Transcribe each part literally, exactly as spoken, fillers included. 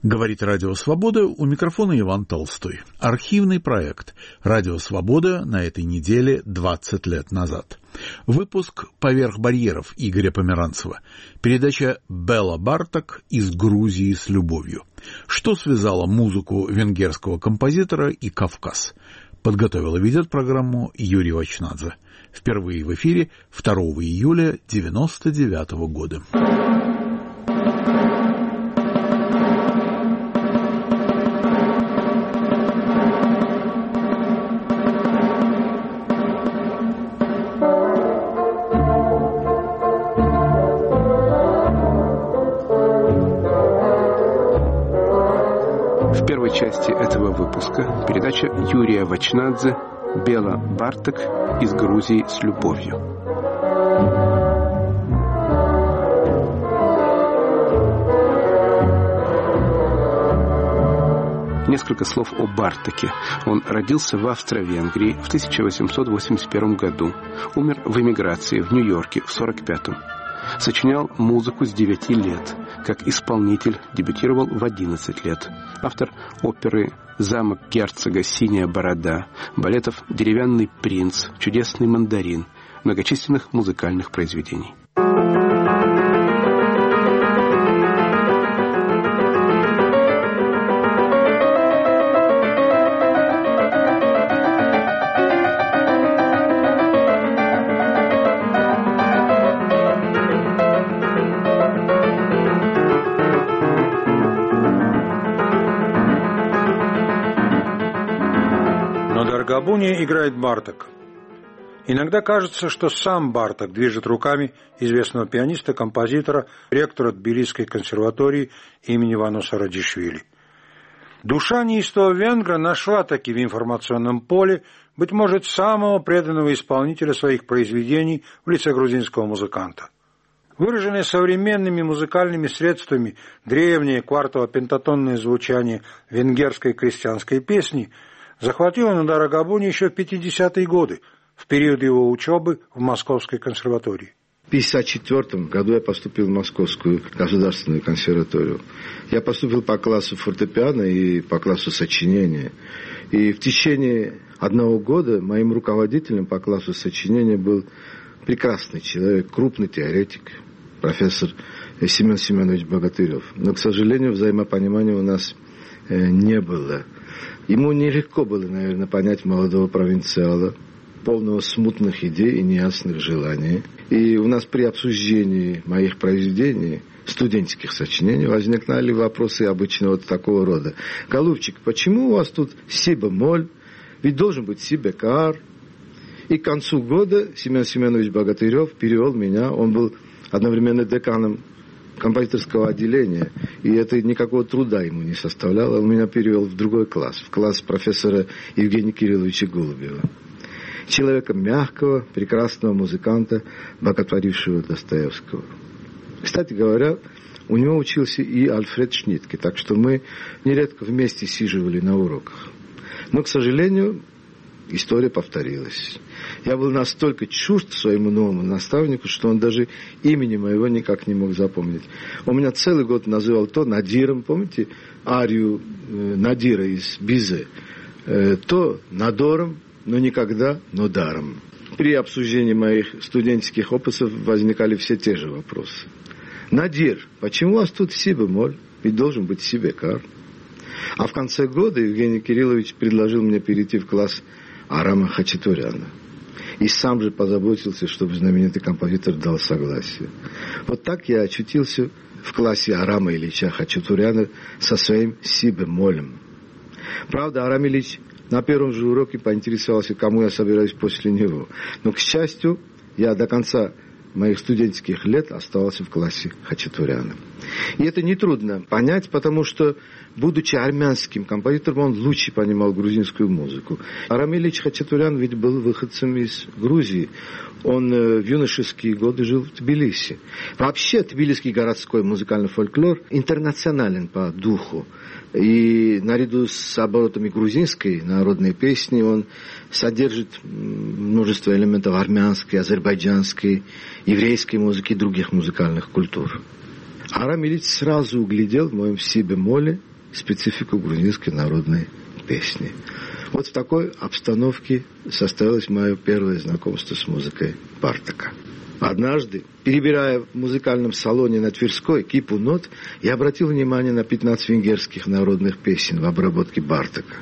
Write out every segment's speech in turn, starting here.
Говорит Радио Свобода, у микрофона Иван Толстой. Архивный проект «Радио Свобода» на этой неделе двадцать лет назад. Выпуск «Поверх барьеров» Игоря Померанцева. Передача «Бела Барток из Грузии с любовью». Что связало музыку венгерского композитора и Кавказ? Подготовил и ведет программу Юрий Вачнадзе. Впервые в эфире второго июля девяносто девятого года. В первой части этого выпуска передача Юрия Вачнадзе «Бела Барток из Грузии с любовью». Несколько слов о Бартоке. Он родился в Австро-Венгрии в тысяча восемьсот восемьдесят первом году. Умер в эмиграции в Нью-Йорке в сорок пятом. Сочинял музыку с девяти лет. Как исполнитель дебютировал в одиннадцать лет. Автор оперы «Замок герцога. Синяя борода», балетов «Деревянный принц», «Чудесный мандарин», многочисленных музыкальных произведений. Даргабуне играет Барток. Иногда кажется, что сам Барток движет руками известного пианиста, композитора, ректора Тбилисской консерватории имени Вануса Радишвили. Душа неистого венгра нашла таки в информационном поле, быть может, самого преданного исполнителя своих произведений в лице грузинского музыканта. Выраженное современными музыкальными средствами древнее квартово-пентатонное звучание венгерской крестьянской песни захватила Нодара Габуни еще в пятидесятые годы, в период его учебы в Московской консерватории. В тысяча девятьсот пятьдесят четвёртом году я поступил в Московскую государственную консерваторию. Я поступил по классу фортепиано и по классу сочинения. И в течение одного года моим руководителем по классу сочинения был прекрасный человек, крупный теоретик, профессор Семен Семенович Богатырев. Но, к сожалению, взаимопонимания у нас не было. Ему нелегко было, наверное, понять молодого провинциала, полного смутных идей и неясных желаний. И у нас при обсуждении моих произведений, студенческих сочинений, возникали вопросы обычно вот такого рода. «Голубчик, почему у вас тут си-бемоль? Ведь должен быть си-бекар». И к концу года Семен Семенович Богатырев перевел меня, он был одновременно деканом композиторского отделения, и это никакого труда ему не составляло. Он меня перевел в другой класс, в класс профессора Евгения Кирилловича Голубева. Человека мягкого, прекрасного музыканта, боготворившего Достоевского. Кстати говоря, у него учился и Альфред Шнитке, так что мы нередко вместе сиживали на уроках. Но, к сожалению, история повторилась. Я был настолько чужд своему новому наставнику, что он даже имени моего никак не мог запомнить. Он меня целый год называл то Надиром, помните арию э, Надира из Бизе, э, то Надором, но никогда Нодаром. При обсуждении моих студенческих опытов возникали все те же вопросы. Надир, почему у вас тут си-бемоль? Ведь должен быть си-бекар. А в конце года Евгений Кириллович предложил мне перейти в класс Арама Хачатуряна. И сам же позаботился, чтобы знаменитый композитор дал согласие. Вот так я очутился в классе Арама Ильича Хачатуряна со своим си-бемолем. Правда, Арам Ильич на первом же уроке поинтересовался, кому я собираюсь после него. Но, к счастью, я до конца моих студенческих лет оставался в классе Хачатуряна. И это нетрудно понять, потому что, будучи армянским композитором, он лучше понимал грузинскую музыку. Арам Ильич Хачатурян ведь был выходцем из Грузии. Он в юношеские годы жил в Тбилиси. Вообще, тбилисский городской музыкальный фольклор интернационален по духу. И наряду с оборотами грузинской народной песни он содержит множество элементов армянской, азербайджанской, еврейской музыки и других музыкальных культур. Арам Ильич сразу углядел в моем си-бемоле специфику грузинской народной песни. Вот в такой обстановке состоялось мое первое знакомство с музыкой Бартока. Однажды, перебирая в музыкальном салоне на Тверской кипу нот, я обратил внимание на пятнадцать венгерских народных песен в обработке Бартока.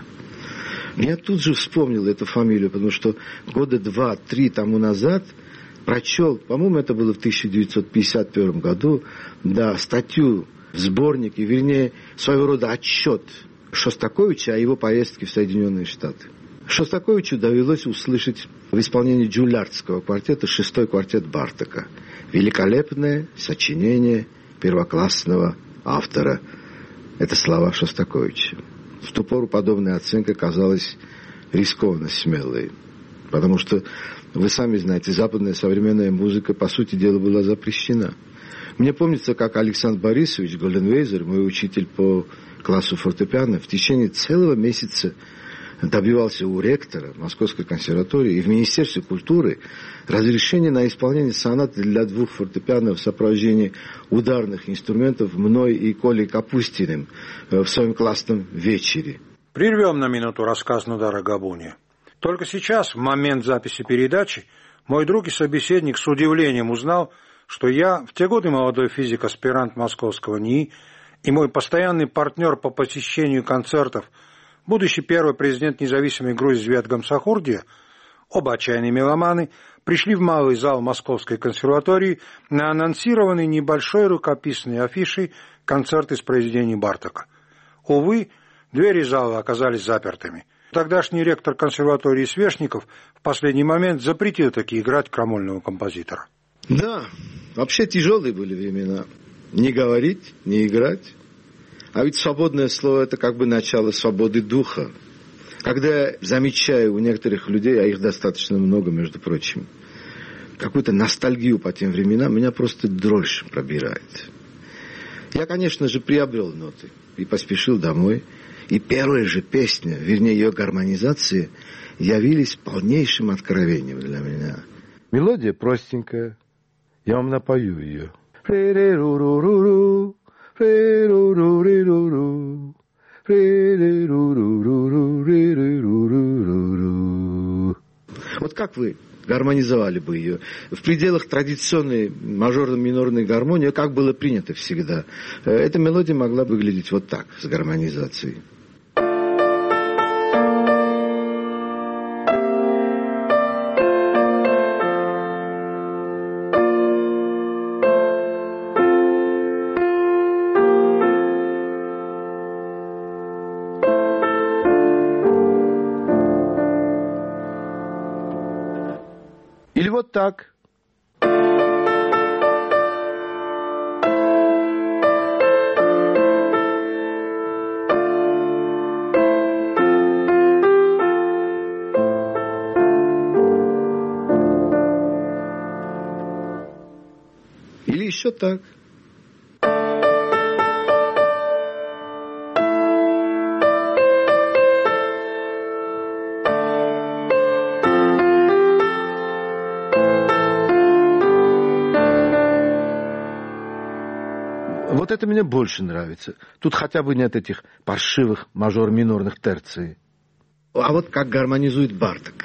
Я тут же вспомнил эту фамилию, потому что года два-три тому назад прочел, по-моему, это было в тысяча девятьсот пятьдесят первом году, да, статью в сборнике, вернее, своего рода отчет Шостаковича о его поездке в Соединенные Штаты. Шостаковичу довелось услышать в исполнении джульярдского квартета шестой квартет Бартока. Великолепное сочинение первоклассного автора. Это слова Шостаковича. В ту пору подобная оценка казалась рискованно смелой. Потому что, вы сами знаете, западная современная музыка, по сути дела, была запрещена. Мне помнится, как Александр Борисович Голденвейзер, мой учитель по классу фортепиано, в течение целого месяца добивался у ректора Московской консерватории и в Министерстве культуры разрешения на исполнение сонаты для двух фортепиано в сопровождении ударных инструментов мной и Колей Капустиным в своем классном вечере. Прервем на минуту рассказ Нудара Габуни. Только сейчас, в момент записи передачи, мой друг и собеседник с удивлением узнал, что я, в те годы молодой физик-аспирант московского НИИ и мой постоянный партнер по посещению концертов, будущий первый президент независимой Грузии Звет Гамсахурдия, оба отчаянные меломаны, пришли в малый зал Московской консерватории на анонсированный небольшой рукописной афишей концерт из произведений Бартока. Увы, двери зала оказались запертыми. Тогдашний ректор консерватории Свешников в последний момент запретил таки играть крамольного композитора. Да, вообще тяжелые были времена. Не говорить, не играть. А ведь свободное слово – это как бы начало свободы духа. Когда я замечаю у некоторых людей, а их достаточно много, между прочим, какую-то ностальгию по тем временам, меня просто дрожь пробирает. Я, конечно же, приобрел ноты и поспешил домой. И первая же песня, вернее, ее гармонизации, явились полнейшим откровением для меня. Мелодия простенькая. Я вам напою ее. Вот как вы гармонизовали бы ее? В пределах традиционной мажорно-минорной гармонии, как было принято всегда. Эта мелодия могла выглядеть вот так, с гармонизацией. Или вот так. Или еще так. Вот это мне больше нравится. Тут хотя бы нет этих паршивых мажор-минорных терций. А вот как гармонизует Барток.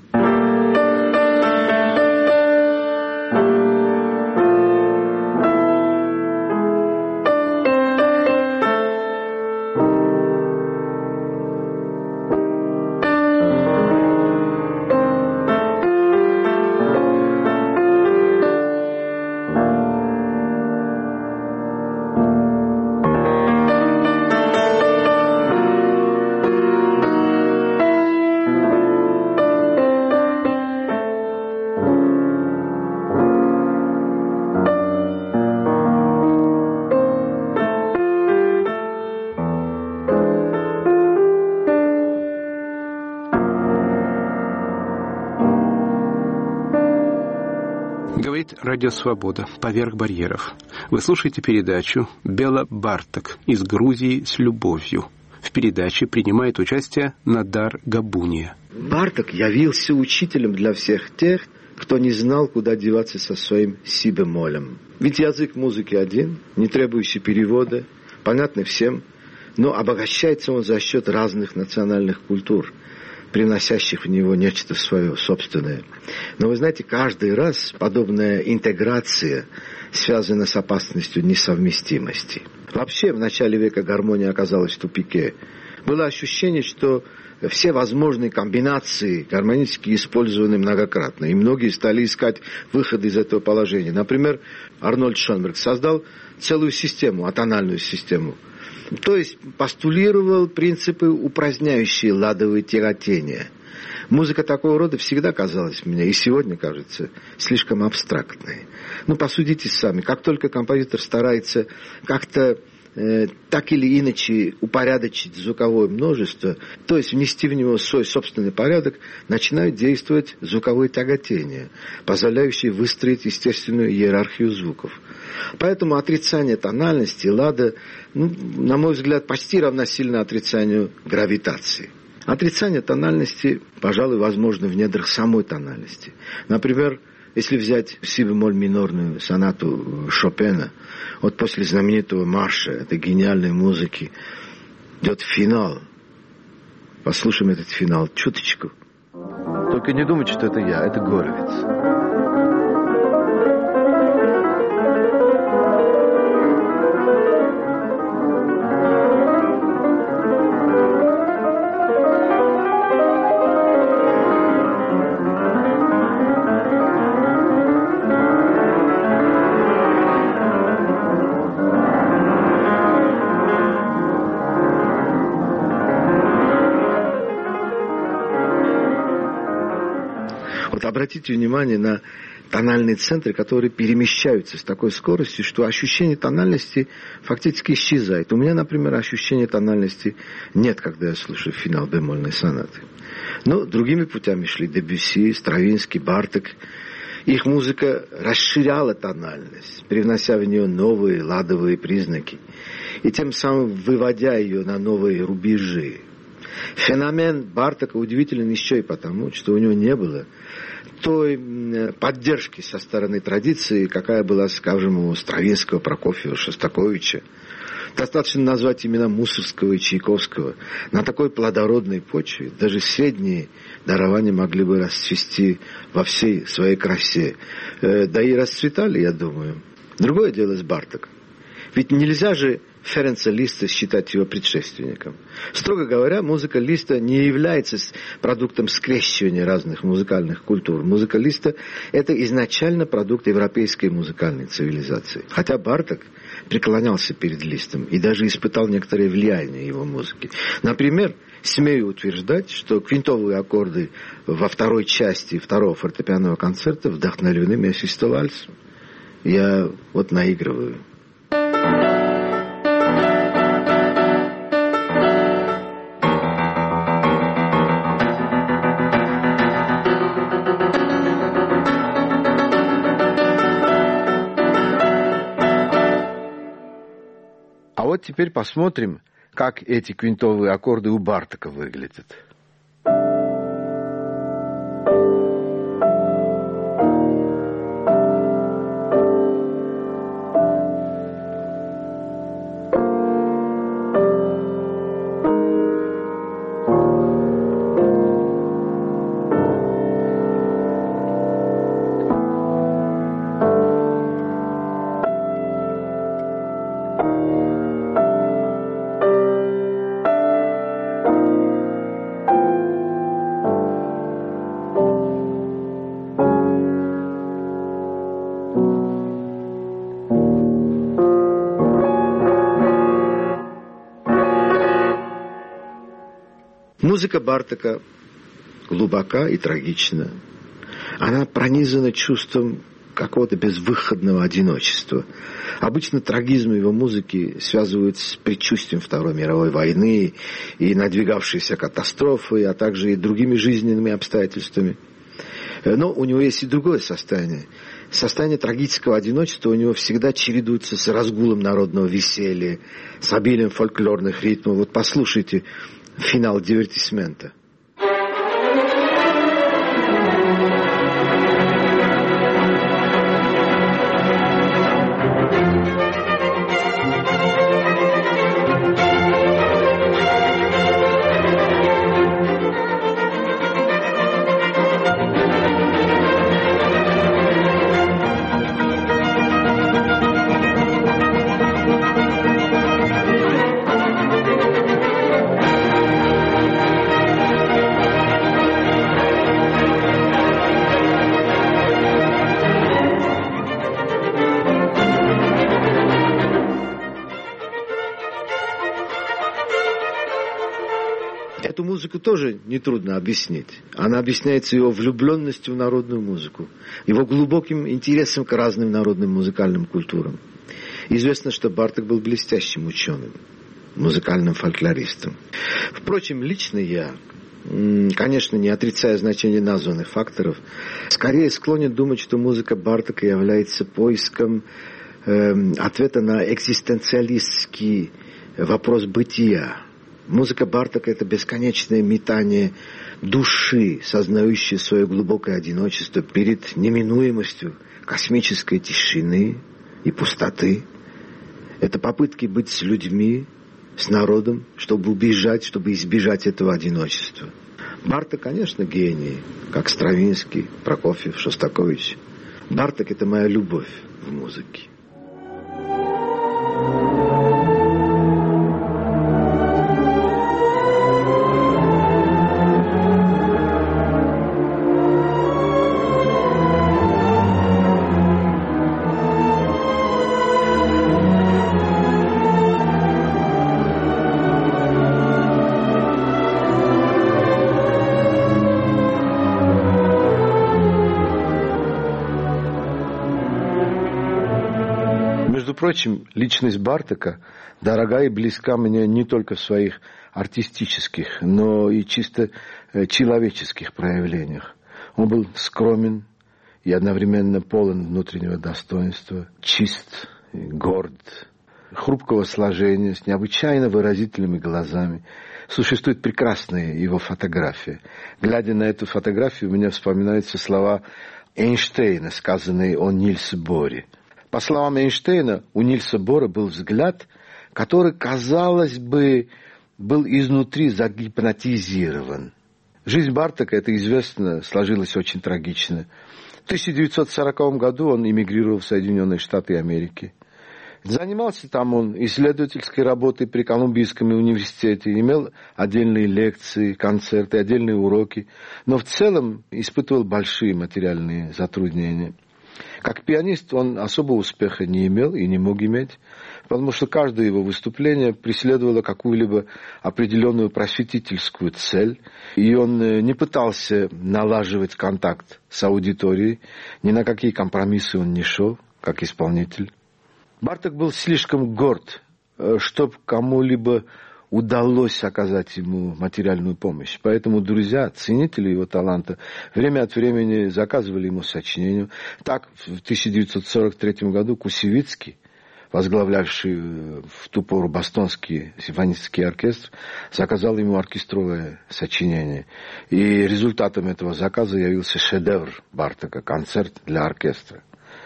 Радио «Свобода. Поверх барьеров». Вы слушаете передачу «Бела Барток. Из Грузии с любовью». В передаче принимает участие Нодар Габуни. Барток явился учителем для всех тех, кто не знал, куда деваться со своим си-бемолем. Ведь язык музыки один, не требующий перевода, понятный всем. но обогащается он за счет разных национальных культур, приносящих в него нечто свое собственное. Но вы знаете, каждый раз подобная интеграция связана с опасностью несовместимости. Вообще, в начале века гармония оказалась в тупике. Было ощущение, что все возможные комбинации гармонически использованы многократно, и многие стали искать выход из этого положения. Например, Арнольд Шонберг создал целую систему, атональную систему. То есть постулировал принципы, упраздняющие ладовые тяготения. Музыка такого рода всегда казалась мне, и сегодня кажется, слишком абстрактной. Ну, посудите сами, как только композитор старается как-то э, так или иначе упорядочить звуковое множество, то есть внести в него свой собственный порядок, начинают действовать звуковые тяготения, позволяющие выстроить естественную иерархию звуков. Поэтому отрицание тональности лада, ну, на мой взгляд, почти равносильно отрицанию гравитации. Отрицание тональности, пожалуй, возможно в недрах самой тональности. Например, если взять си-бемоль минорную сонату Шопена, вот после знаменитого марша этой гениальной музыки идет финал. Послушаем этот финал чуточку. Только не думайте, что это я, это Горовиц. Обратите внимание на тональные центры, которые перемещаются с такой скоростью, что ощущение тональности фактически исчезает. У меня, например, ощущения тональности нет, когда я слушаю финал бемольной сонаты. Но другими путями шли Дебюсси, Стравинский, Барток. Их музыка расширяла тональность, привнося в нее новые ладовые признаки, и тем самым выводя ее на новые рубежи. Феномен Бартока удивителен еще и потому, что у него не было той поддержки со стороны традиции, какая была, скажем, у Стравинского, Прокофьева, Шостаковича. Достаточно назвать имена Мусоргского и Чайковского. На такой плодородной почве даже средние дарования могли бы расцвести во всей своей красе. Да и расцветали, я думаю. Другое дело с Бартоком. Ведь нельзя же Ференца Листа считать его предшественником. Строго говоря, музыка Листа не является продуктом скрещивания разных музыкальных культур. Музыка Листа – это изначально продукт европейской музыкальной цивилизации. Хотя Барток преклонялся перед Листом и даже испытал некоторое влияние его музыки. Например, смею утверждать, что квинтовые аккорды во второй части второго фортепианного концерта вдохновлены Мессистовальцем. Я вот наигрываю. А вот теперь посмотрим, как эти квинтовые аккорды у Бартока выглядят. Музыка Бартока глубока и трагична. Она пронизана чувством какого-то безвыходного одиночества. Обычно трагизм его музыки связывают с предчувствием Второй мировой войны и надвигавшейся катастрофы, а также и другими жизненными обстоятельствами. Но у него есть и другое состояние. Состояние трагического одиночества у него всегда чередуется с разгулом народного веселья, с обилием фольклорных ритмов. Вот послушайте финал дивертисмента. Эту музыку тоже нетрудно объяснить. Она объясняется его влюбленностью в народную музыку, его глубоким интересом к разным народным музыкальным культурам. Известно, что Барток был блестящим ученым, музыкальным фольклористом. Впрочем, лично я, конечно, не отрицая значение названных факторов, скорее склонен думать, что музыка Бартока является поиском э, ответа на экзистенциалистский вопрос бытия. Музыка Бартока – это бесконечное метание души, сознающей свое глубокое одиночество перед неминуемостью космической тишины и пустоты. Это попытки быть с людьми, с народом, чтобы убежать, чтобы избежать этого одиночества. Барток, конечно, гений, как Стравинский, Прокофьев, Шостакович. Барток – это моя любовь в музыке. Впрочем, личность Бартока дорога и близка мне не только в своих артистических, но и чисто человеческих проявлениях. Он был скромен и одновременно полон внутреннего достоинства, чист, горд, хрупкого сложения, с необычайно выразительными глазами. Существует прекрасная его фотография. Глядя на эту фотографию, у меня вспоминаются слова Эйнштейна, сказанные о Нильсе Боре. По словам Эйнштейна, у Нильса Бора был взгляд, который, казалось бы, был изнутри загипнотизирован. Жизнь Бартока, это известно, сложилась очень трагично. В тысяча девятьсот сороковом году он эмигрировал в Соединенные Штаты Америки. Занимался там он исследовательской работой при Колумбийском университете, имел отдельные лекции, концерты, отдельные уроки, но в целом испытывал большие материальные затруднения. Как пианист он особого успеха не имел и не мог иметь, потому что каждое его выступление преследовало какую-либо определенную просветительскую цель, и он не пытался налаживать контакт с аудиторией, ни на какие компромиссы он не шел, как исполнитель. Барток был слишком горд, чтобы кому-либо удалось оказать ему материальную помощь. Поэтому друзья, ценители его таланта, время от времени заказывали ему сочинения. Так, в тысяча девятьсот сорок третьем году Кусевицкий, возглавлявший в ту пору Бостонский симфонический оркестр, заказал ему оркестровое сочинение. И результатом этого заказа явился шедевр Бартока, концерт для оркестра.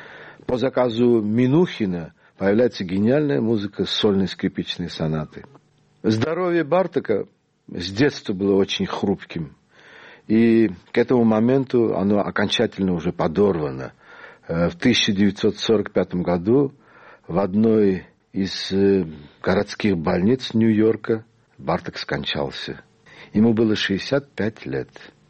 По заказу Минухина появляется гениальная музыка сольной скрипичной сонаты. Здоровье Бартока с детства было очень хрупким, и к этому моменту оно окончательно уже подорвано. В тысяча девятьсот сорок пятом году в одной из городских больниц Нью-Йорка Барток скончался. Ему было шестьдесят пять лет.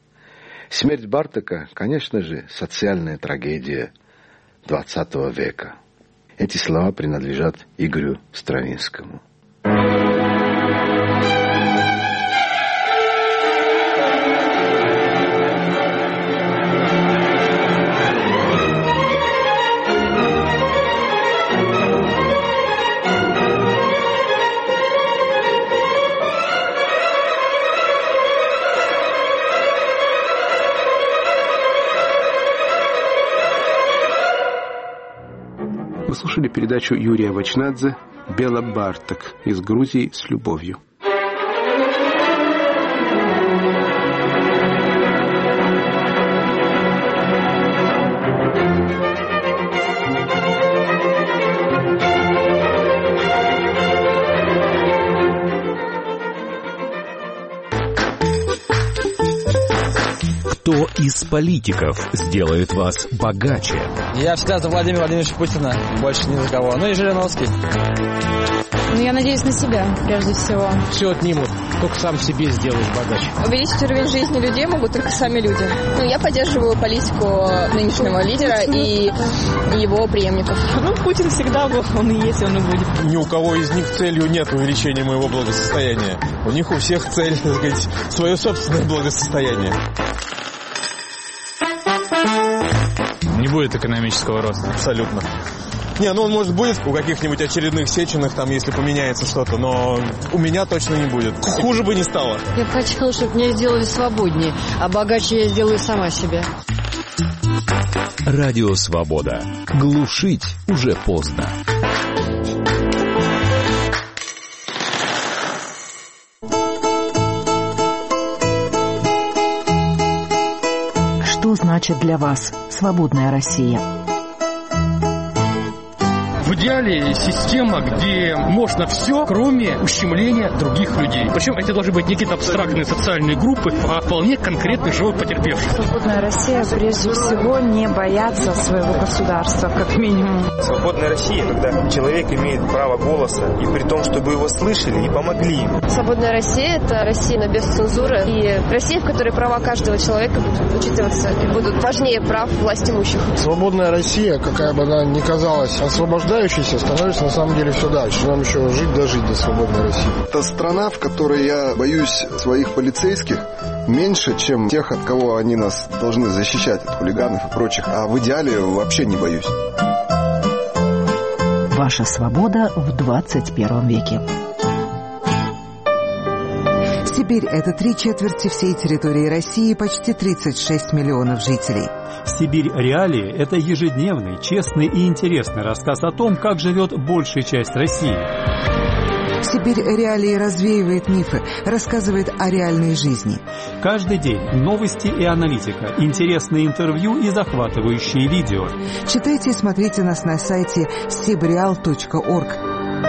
Смерть Бартока, конечно же, социальная трагедия двадцатого века. Эти слова принадлежат Игорю Стравинскому. Вы слушали передачу Юрия Вачнадзе «Бела Барток» из Грузии с любовью. Кто из политиков сделает вас богаче? Я всегда за Владимира Владимировича Путина, больше ни за кого. Ну и Жириновский. Ну, я надеюсь на себя, прежде всего. Все отнимут, только сам себе сделаешь богач. Увеличить уровень жизни людей могут только сами люди. Ну, я поддерживаю политику нынешнего лидера и его преемников. Ну, Путин всегда был, он и есть, он и будет. Ни у кого из них целью нет увеличения моего благосостояния. У них у всех цель, так сказать, свое собственное благосостояние. Не будет экономического роста. Абсолютно. Не, ну он, может, будет у каких-нибудь очередных Сеченых, там, если поменяется что-то, но у меня точно не будет. Хуже бы не стало. Я бы хотела, чтобы меня сделали свободнее, а богаче я сделаю сама себя. Радио «Свобода». Глушить уже поздно. Что значит для вас свободная Россия? В идеале система, где можно все, кроме ущемления других людей. Причем это должны быть не какие-то абстрактные социальные группы, а вполне конкретный живой потерпевший. Свободная Россия прежде всего не бояться своего государства, как минимум. Свободная Россия, когда человек имеет право голоса, и при том, чтобы его слышали и помогли ему. Свободная Россия – это Россия без цензуры и Россия, в которой права каждого человека будут учитываться и будут важнее прав властимущих. Свободная Россия, какая бы она ни казалась освобождающей, становится на самом деле все дальше. Нам еще жить дожить до свободной России. Это страна, в которой я боюсь своих полицейских меньше, чем тех, от кого они нас должны защищать, от хулиганов и прочих. А в идеале вообще не боюсь. Ваша свобода в двадцать первом веке. Сибирь – это три четверти всей территории России, почти тридцать шесть миллионов жителей. «Сибирь. Реалии» – это ежедневный, честный и интересный рассказ о том, как живет большая часть России. «Сибирь. Реалии» развеивает мифы, рассказывает о реальной жизни. Каждый день новости и аналитика, интересные интервью и захватывающие видео. Читайте и смотрите нас на сайте сибреал точка орг.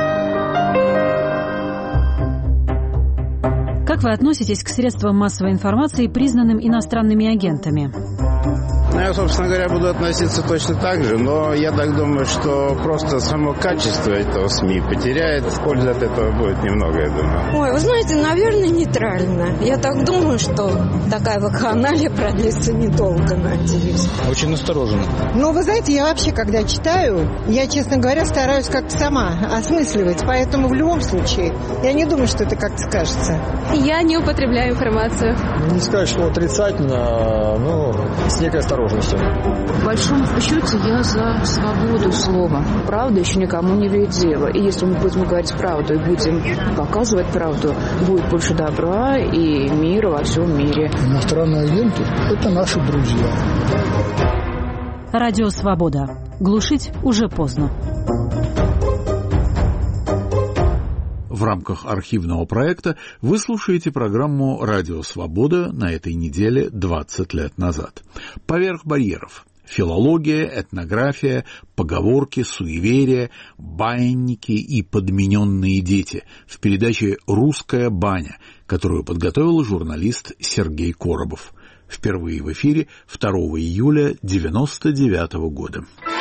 Как вы относитесь к средствам массовой информации, признанным иностранными агентами? Я, собственно говоря, буду относиться точно так же, но я так думаю, что просто само качество этого СМИ потеряет, пользы от этого будет немного, я думаю. Ой, вы знаете, наверное, нейтрально. Я так думаю, что такая вакханалия продлится недолго, надеюсь. Очень осторожно. Ну, вы знаете, я вообще, когда читаю, я, честно говоря, стараюсь как-то сама осмысливать, поэтому в любом случае я не думаю, что это как-то скажется. Я не употребляю информацию. Не сказать, что отрицательно, но с некой осторожностью. В большом счете я за свободу слова. Правда еще никому не вредила. И если мы будем говорить правду и будем показывать правду, будет больше добра и мира во всем мире. Иностранные агенты – это наши друзья. Радио «Свобода». Глушить уже поздно. В рамках архивного проекта вы слушаете программу «Радио Свобода» на этой неделе двадцать лет назад. «Поверх барьеров». Филология, этнография, поговорки, суеверия, баинники и подмененные дети в передаче «Русская баня», которую подготовил журналист Сергей Коробов. Впервые в эфире второго июля девяносто девятого года.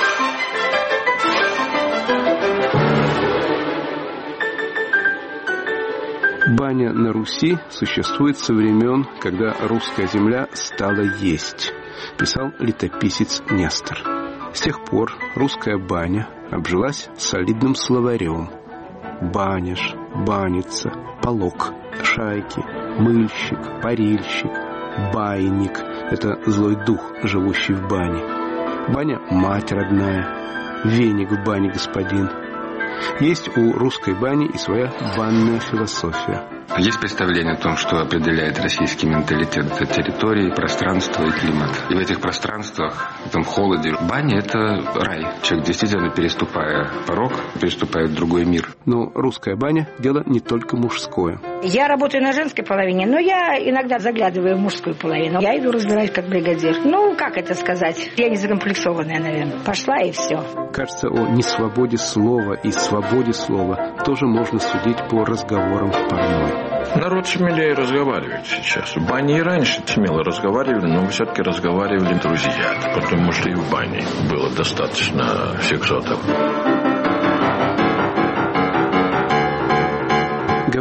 Баня на Руси существует со времен, когда русская земля стала есть, писал летописец Нестор. С тех пор русская баня обжилась солидным словарем. Баняш, баница, полок, шайки, мыльщик, парильщик, байник – это злой дух, живущий в бане. Баня – мать родная, веник в бане господин. Есть у русской бани и своя банная философия. Есть представление о том, что определяет российский менталитет. Это территории, пространство и климат. И в этих пространствах, в этом холоде, баня – это рай. Человек, действительно, переступая порог, переступает в другой мир. Но русская баня – дело не только мужское. Я работаю на женской половине, но я иногда заглядываю в мужскую половину. Я иду разбирать как бригадир. Ну, как это сказать? Я не закомплексованная, наверное. Пошла и все. Кажется, о несвободе слова и свободе слова тоже можно судить по разговорам в парной. Народ смелее разговаривает сейчас. В бане и раньше смело разговаривали, но все-таки разговаривали друзья, потому что и в бане было достаточно сексотов.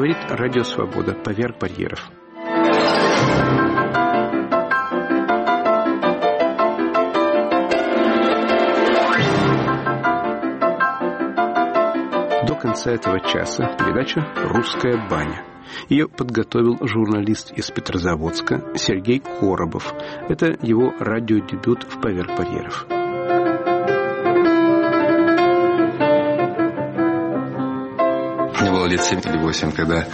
Говорит Радио Свобода «Поверх барьеров». До конца этого часа передача «Русская баня». Ее подготовил журналист из Петрозаводска Сергей Коробов. Это его радиодебют в «Поверх барьеров». Мне было лет семь или восемь, когда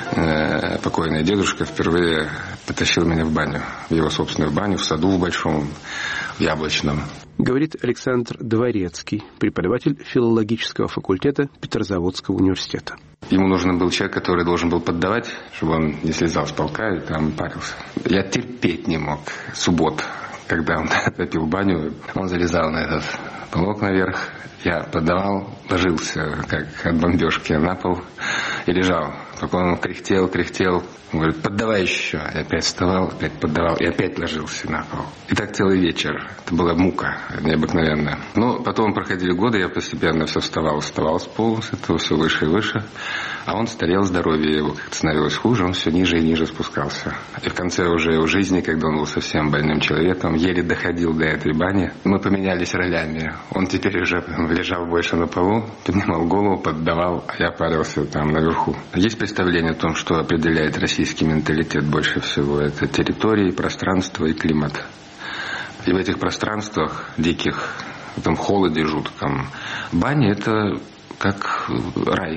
э, покойный дедушка впервые потащил меня в баню, в его собственную баню, в саду в большом, в Яблочном. Говорит Александр Дворецкий, преподаватель филологического факультета Петрозаводского университета. Ему нужен был человек, который должен был поддавать, чтобы он не слезал с полка и там парился. Я терпеть не мог суббот, когда он топил баню. Он залезал на этот полок наверх. Я поддавал, ложился, как от бомбежки, на пол и лежал. Только он кряхтел, кряхтел. Он говорит, поддавай еще. Я опять вставал, опять поддавал и опять ложился на пол. И так целый вечер. Это была мука необыкновенная. Но потом проходили годы, я постепенно все вставал, вставал с пола, с этого все выше и выше. А он старел, здоровье его как-то становилось хуже, он все ниже и ниже спускался. И в конце уже его жизни, когда он был совсем больным человеком, еле доходил до этой бани, мы поменялись ролями. Он теперь уже лежал больше на полу, поднимал голову, поддавал, а я парился там наверху. Есть представление о том, что определяет российский менталитет больше всего. Это территории, пространство и климат. И в этих пространствах диких, в этом холоде жутком, баня — это как рай.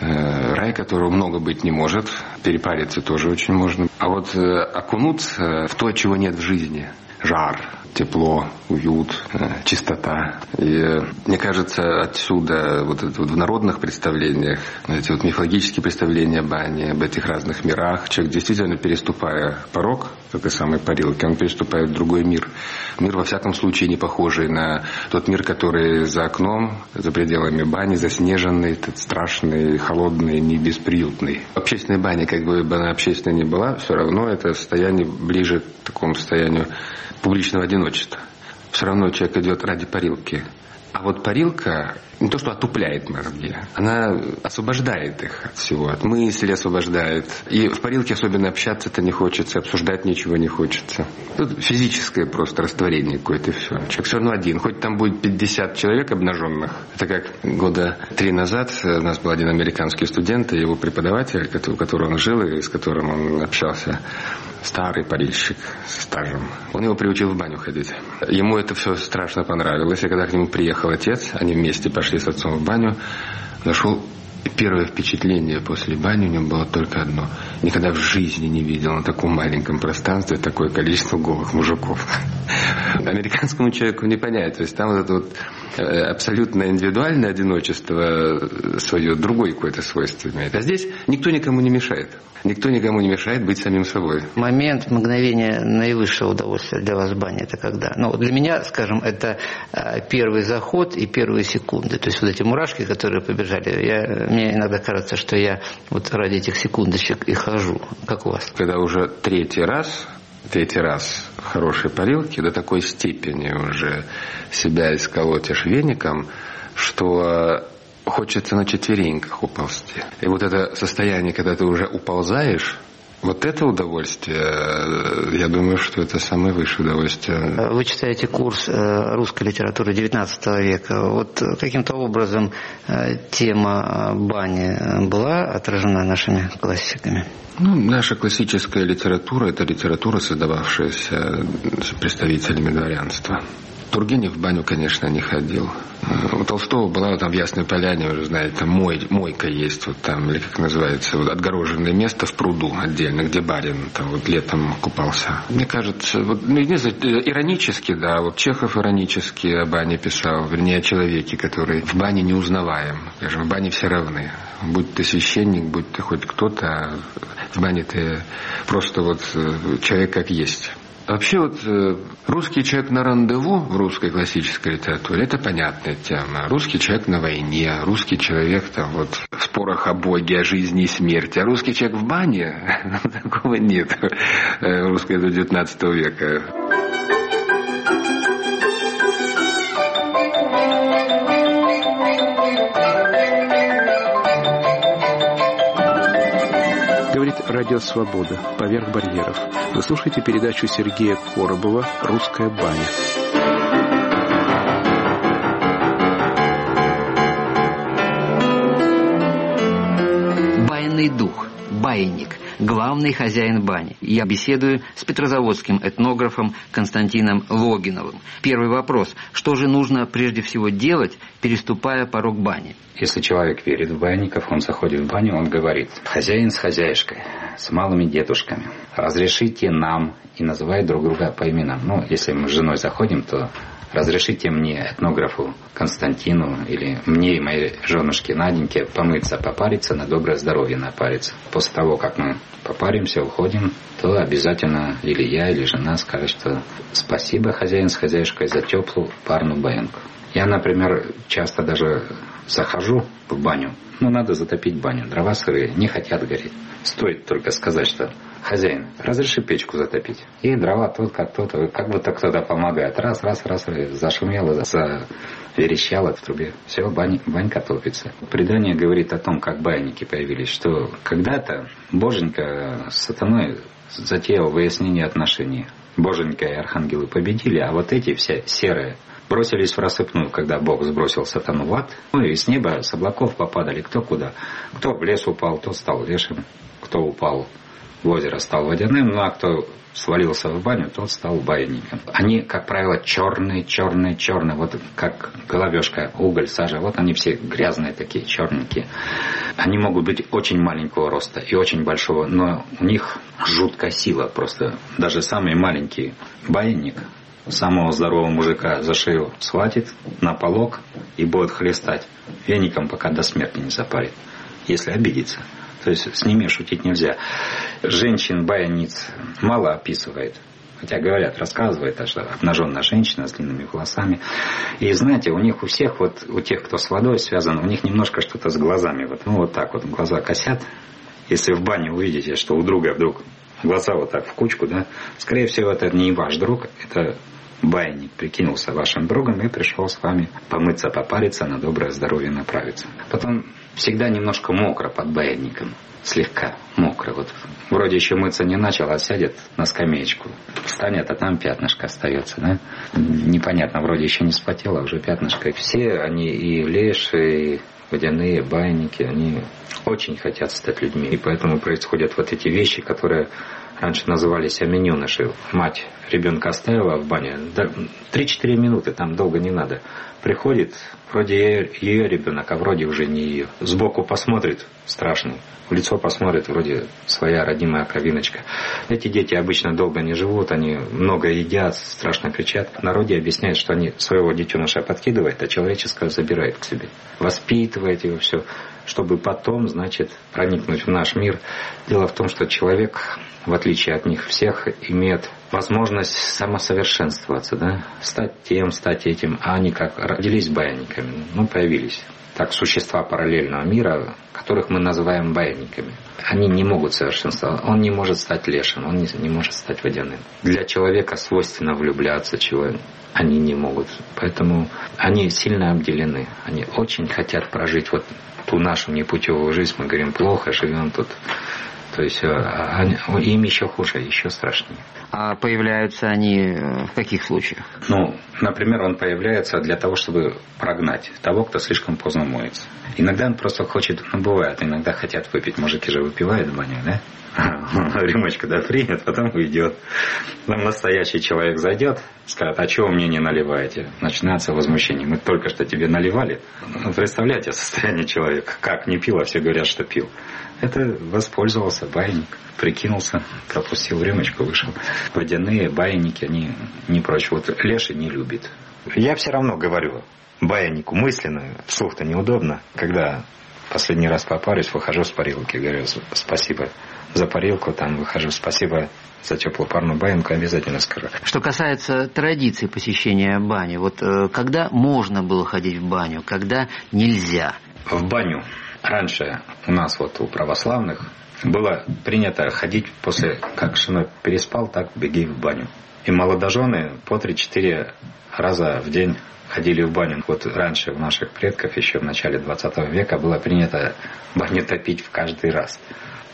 Рай, которого много быть не может, перепариться тоже очень можно. А вот окунуться в то, чего нет в жизни — жар, тепло, уют, чистота. И мне кажется, отсюда вот это вот в народных представлениях, эти вот мифологические представления о бане, об этих разных мирах, человек, действительно переступая порог этой самой парилки, он переступает в другой мир. Мир, во всяком случае, не похожий на тот мир, который за окном, за пределами бани, заснеженный, этот страшный, холодный, не бесприютный. Общественная баня, как бы она общественной не была, все равно это состояние ближе к такому состоянию публичного одиночества. Все равно человек идет ради парилки. А вот парилка не то, что отупляет мозги, она освобождает их от всего, от мысли освобождает. И в парилке особенно общаться-то не хочется, обсуждать ничего не хочется. Тут физическое просто растворение какое-то, и все. Человек все равно один. Хоть там будет пятьдесят человек обнаженных. Это как года три назад у нас был один американский студент, и его преподаватель, у которого он жил и с которым он общался, старый парильщик со стажем. Он его приучил в баню ходить. Ему это все страшно понравилось. И когда к нему приехал отец, они вместе пошли с отцом в баню, нашел первое впечатление после бани у него было только одно. Никогда в жизни не видел на таком маленьком пространстве такое количество голых мужиков. Американскому человеку не понять. То есть там вот это вот абсолютно индивидуальное одиночество свое, другое какое-то свойство имеет. А здесь никто никому не мешает. Никто никому не мешает быть самим собой. Момент, мгновение наивысшего удовольствия для вас в бане — это когда? Ну, для меня, скажем, это первый заход и первые секунды. То есть вот эти мурашки, которые побежали, я, мне иногда кажется, что я вот ради этих секундочек и хожу. Как у вас? Когда уже третий раз... Третий раз в хорошей парилке до такой степени уже себя исколотишь веником, что хочется на четвереньках уползти. И вот это состояние, когда ты уже уползаешь, вот это удовольствие, я думаю, что это самое высшее удовольствие. Вы читаете курс русской литературы девятнадцатого века. Вот каким-то образом тема бани была отражена нашими классиками? Ну, наша классическая литература – это литература, создававшаяся представителями дворянства. Тургенев в баню, конечно, не ходил. У Толстого была там в Ясной Поляне, уже знаете, там мой, мойка есть, вот там, или как называется, вот отгороженное место в пруду отдельно, где барин там вот летом купался. Мне кажется, вот, ну, не знаю, иронически, да, вот Чехов иронически о бане писал, вернее, о человеке, который в бане не узнаваем, скажем, в бане все равны. Будь ты священник, будь ты хоть кто-то, а в бане ты просто вот человек как есть. Вообще вот русский человек на рандеву в русской классической литературе — это понятная тема. Русский человек на войне, русский человек там вот в спорах о Боге, о жизни и смерти. А русский человек в бане — такого нет в русской до девятнадцатого века. Говорит Радио Свобода. Поверх барьеров. Вы слушаете передачу Сергея Коробова «Русская баня». Байный дух, байник, главный хозяин бани. Я беседую с петрозаводским этнографом Константином Логиновым. Первый вопрос. Что же нужно прежде всего делать, переступая порог бани? Если человек верит в байников, он заходит в баню, он говорит: хозяин с хозяюшкой, с малыми дедушками, разрешите нам, и называет друг друга по именам. Ну, если мы с женой заходим, то разрешите мне, этнографу Константину, или мне и моей женушке Наденьке помыться, попариться, на доброе здоровье напариться. После того, как мы попаримся, уходим, то обязательно или я, или жена скажет, что спасибо, хозяин с хозяюшкой, за теплую парную баинку. Я, например, часто даже захожу в баню, ну, надо затопить баню, дрова сырые, не хотят гореть. Стоит только сказать, что хозяин, разреши печку затопить. И дрова тот, как тот, как будто кто-то помогает. Раз, раз, раз, зашумело, заверещало в трубе. Все, бань, банька топится. Предание говорит о том, как байники появились, что когда-то Боженька с сатаной затеял выяснение отношений. Боженька и архангелы победили, а вот эти все серые бросились в рассыпную, когда Бог сбросил сатану в ад. Ну и с неба, с облаков попадали кто куда. Кто в лес упал, тот стал лешим. Кто упал в озеро, стал водяным. Ну а кто свалился в баню, тот стал байником. Они, как правило, черные, черные, черные. Вот как головешка, уголь, сажа. Вот они все грязные такие, черненькие. Они могут быть очень маленького роста и очень большого. Но у них жуткая сила просто. Даже самый маленький байник самого здорового мужика за шею схватит на полог и будет хлестать веником, пока до смерти не запарит, если обидится. То есть с ними шутить нельзя. Женщин-баяниц мало описывает. Хотя говорят, рассказывает, что обнаженная женщина с длинными волосами. И знаете, у них у всех, вот у тех, кто с водой связан, у них немножко что-то с глазами. Вот, ну вот так вот глаза косят. Если в бане увидите, что у друга вдруг глаза вот так в кучку, да, скорее всего, это не ваш друг, это байник прикинулся вашим другом и пришел с вами помыться, попариться, на доброе здоровье направиться. Потом всегда немножко мокро под байником, слегка мокро. Вот вроде еще мыться не начал, а сядет на скамеечку, встанет, а там пятнышко остается, да? Непонятно, вроде еще не вспотело, а уже пятнышко. Все они, и леши, и водяные байники, они очень хотят стать людьми. И поэтому происходят вот эти вещи, которые раньше назывались аминеныши. Мать ребенка оставила в бане, три-четыре минуты, там долго не надо. Приходит, вроде ее, ее ребенок, а вроде уже не ее. Сбоку посмотрит, страшный. В лицо посмотрит, вроде своя родимая кровиночка. Эти дети обычно долго не живут, они много едят, страшно кричат. В народе объясняют, что они своего детеныша подкидывают, а человеческое забирает к себе. Воспитывает его все, чтобы потом, значит, проникнуть в наш мир. Дело в том, что человек, в отличие от них всех, имеет возможность самосовершенствоваться, да? Стать тем, стать этим. А они как родились байниками, ну, появились. Так, существа параллельного мира, которых мы называем байниками. Они не могут совершенствоваться. Он не может стать лешим, он не, не может стать водяным. Для человека свойственно влюбляться, чего они не могут. Поэтому они сильно обделены. Они очень хотят прожить вот ту нашу непутевую жизнь. Мы говорим, плохо живем тут. То есть они, им еще хуже, еще страшнее. А появляются они в каких случаях? Ну, например, он появляется для того, чтобы прогнать того, кто слишком поздно моется. Иногда он просто хочет, ну, бывает, иногда хотят выпить. Мужики же выпивают в бане, да? Рюмочку, да, примет, потом уйдет. Там настоящий человек зайдет, скажет, а чего мне не наливаете? Начинается возмущение. Мы только что тебе наливали. Ну, представляете состояние человека. Как не пил, а все говорят, что пил. Это воспользовался байник, прикинулся, пропустил рюмочку, вышел. Водяные байники, они не прочь. Вот леший не любит. Я все равно говорю байнику мысленно, вслух-то неудобно. Когда последний раз попарюсь, выхожу с парилки, говорю спасибо за парилку, там выхожу, спасибо за теплую парную баинку, обязательно скажу. Что касается традиции посещения бани, вот э, когда можно было ходить в баню, когда нельзя? В баню раньше у нас вот у православных было принято ходить после, как женой переспал, так беги в баню. И молодожены по три-четыре раза в день ходили в баню. Вот раньше у наших предков, еще в начале двадцатого века, было принято баню топить в каждый раз.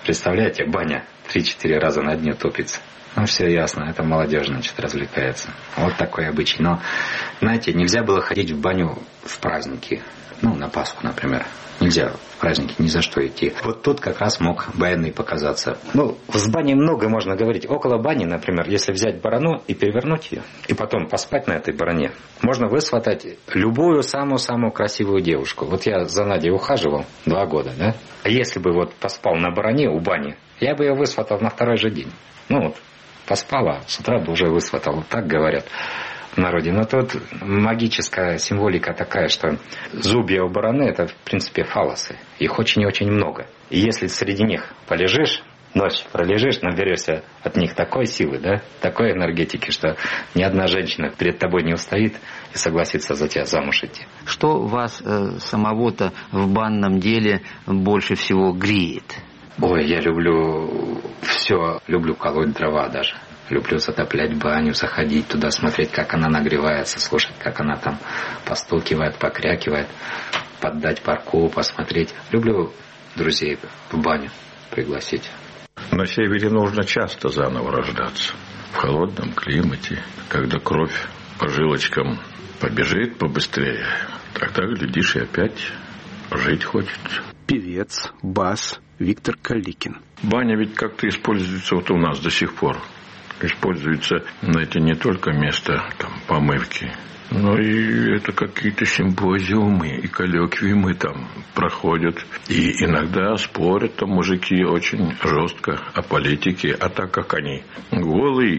Представляете, баня три-четыре раза на дню топится. Ну, все ясно, это молодежь, значит, развлекается. Вот такой обычай. Но, знаете, нельзя было ходить в баню в праздники. Ну, на Пасху, например. Нельзя в праздники ни за что идти. Вот тут как раз мог военный показаться. Ну, с баней много можно говорить. Около бани, например, если взять барану и перевернуть ее, и потом поспать на этой баране, можно высватать любую самую-самую красивую девушку. Вот я за Надей ухаживал два года, да? А если бы вот поспал на баране у бани, я бы ее высватал на второй же день. Ну вот, поспала, с утра бы уже высватал. Вот так говорят в народе. Но тут магическая символика такая, что зубья у бараны — это, в принципе, фалосы. Их очень и очень много. И если среди них полежишь, ночь пролежишь, наберешься от них такой силы, да, такой энергетики, что ни одна женщина перед тобой не устоит и согласится за тебя замуж идти. Что вас э, самого-то в банном деле больше всего греет? Ой, я люблю все, люблю колоть дрова даже. Люблю затоплять баню, заходить туда, смотреть, как она нагревается, слушать, как она там постукивает, покрякивает, поддать парку, посмотреть. Люблю друзей в баню пригласить. На севере нужно часто заново рождаться. В холодном климате, когда кровь по жилочкам побежит побыстрее, тогда, глядишь, и опять жить хочется. Певец, бас Виктор Каликин. Баня ведь как-то используется вот у нас до сих пор. Используется, знаете, не только место там, помывки, но и это какие-то симпозиумы и коллоквиумы там проходят. И иногда спорят там мужики очень жестко о политике, а так как они голые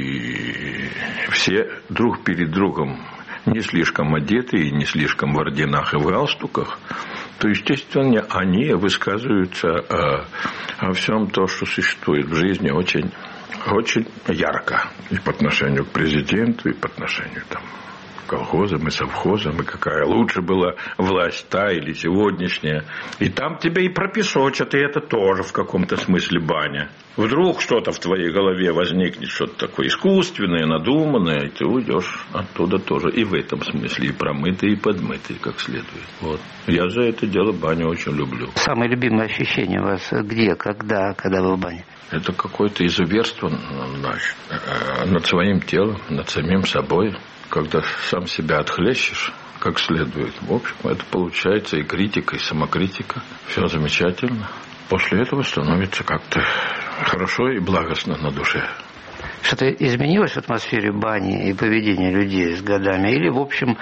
и все друг перед другом не слишком одеты и не слишком в орденах и в галстуках, то, естественно, они высказываются о, о всем том, что существует в жизни очень... очень ярко. И по отношению к президенту, и по отношению там, к колхозам, и совхозам, и какая лучше была власть та или сегодняшняя. И там тебя и пропесочат, и это тоже в каком-то смысле баня. Вдруг что-то в твоей голове возникнет, что-то такое искусственное, надуманное, и ты уйдешь оттуда тоже. И в этом смысле и промытый, и подмытый, как следует. Вот. Я за это дело баню очень люблю. Самое любимое ощущение у вас где, когда, когда вы в бане? Это какое-то изуверство, значит, над своим телом, над самим собой. Когда сам себя отхлещешь как следует, в общем, это получается и критика, и самокритика. Все замечательно. После этого становится как-то хорошо и благостно на душе. Что-то изменилось в атмосфере бани и поведения людей с годами? Или, в общем,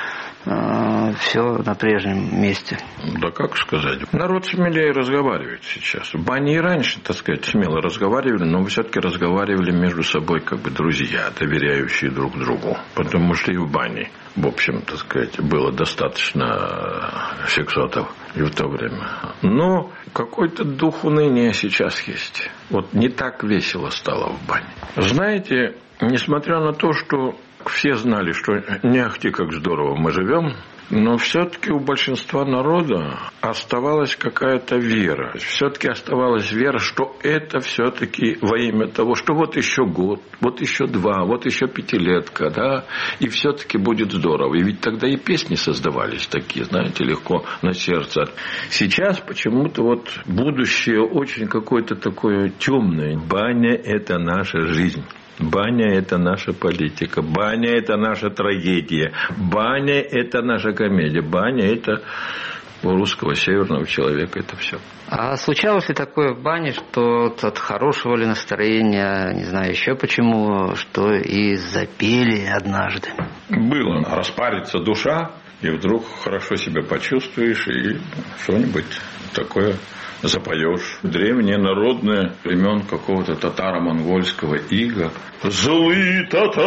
э, все на прежнем месте? Да как сказать. Народ смелее разговаривает сейчас. В бане и раньше, так сказать, смело разговаривали, но все-таки разговаривали между собой как бы друзья, доверяющие друг другу. Потому что и в бане, в общем, так сказать, было достаточно сексотов и в то время. Но какой-то дух уныния сейчас есть. Вот не так весело стало в бане. Знаете, несмотря на то, что все знали, что не ахти как здорово мы живем, но все-таки у большинства народа оставалась какая-то вера. Все-таки оставалась вера, что это все-таки во имя того, что вот еще год, вот еще два, вот еще пятилетка, да, и все-таки будет здорово. И ведь тогда и песни создавались такие, знаете, легко на сердце. Сейчас почему-то вот будущее очень какое-то такое темное. Баня – это наша жизнь. Баня – это наша политика, баня – это наша трагедия, баня – это наша комедия, баня – это у русского северного человека это все. А случалось ли такое в бане, что от хорошего ли настроения, не знаю еще почему, что и запели однажды? Было. Распарится душа, и вдруг хорошо себя почувствуешь, и что-нибудь такое запоешь. Древнее народное времен какого-то татаро-монгольского ига. Злые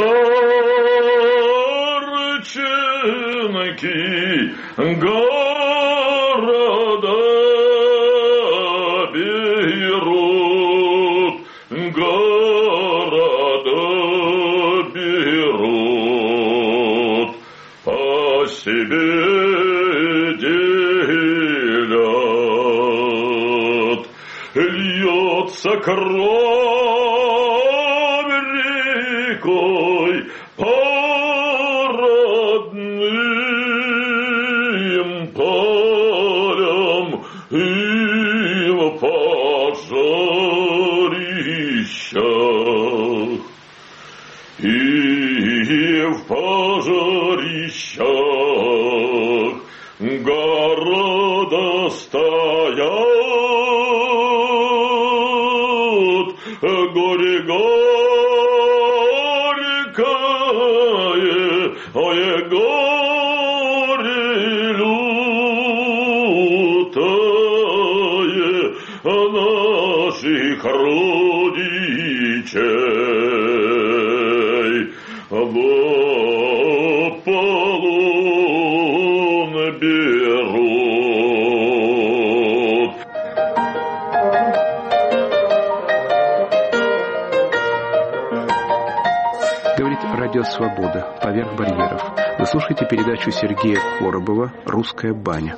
татарченки города берут, города берут, по себе льется кровь рекой по родным полям и в пожар. пожарищах, и в пожарищах города стоят, горе горькое, ой, горе лютое наших родичей в полон берут. Говорит Радио Свобода. Поверх барьеров. Вы слушаете передачу Сергея Коробова «Русская баня».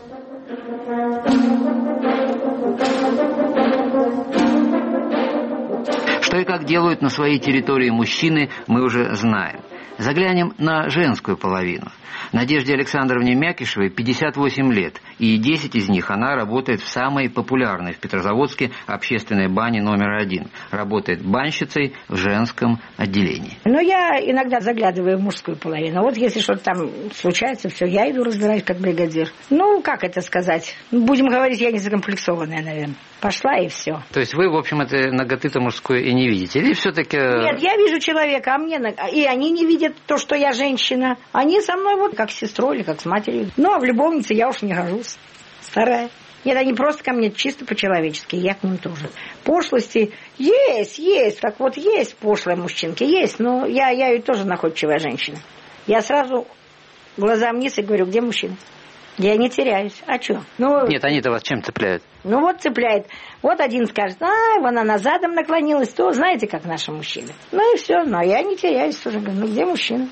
Что и как делают на своей территории мужчины, мы уже знаем. Заглянем на женскую половину. Надежде Александровне Мякишевой пятьдесят восемь лет, и десять из них она работает в самой популярной в Петрозаводске общественной бане номер один. Работает банщицей в женском отделении. Но я иногда заглядываю в мужскую половину. Вот если что-то там случается, все, я иду разбираюсь как бригадир. Ну, как это сказать? Будем говорить, я не закомплексованная, наверное. Пошла и все. То есть вы, в общем, это наготы-то мужской и не видите? Или все-таки... Нет, я вижу человека, а мне... И они не видят то, что я женщина. Они со мной вот как с сестрой или как с матерью. Ну, а в любовнице я уж не гожусь. Старая. Нет, они просто ко мне чисто по-человечески, я к ним тоже. Пошлости есть, есть. Так вот, есть пошлые мужчинки, есть. Но я, я и тоже находчивая женщина. Я сразу глаза вниз и говорю, где мужчина? Я не теряюсь. А что? Ну, нет, они-то вас чем цепляют? Ну вот цепляет. Вот один скажет, а, вон она задом наклонилась, то знаете, как наши мужчины. Ну и все, но я не теряюсь тоже. Ну где мужчина?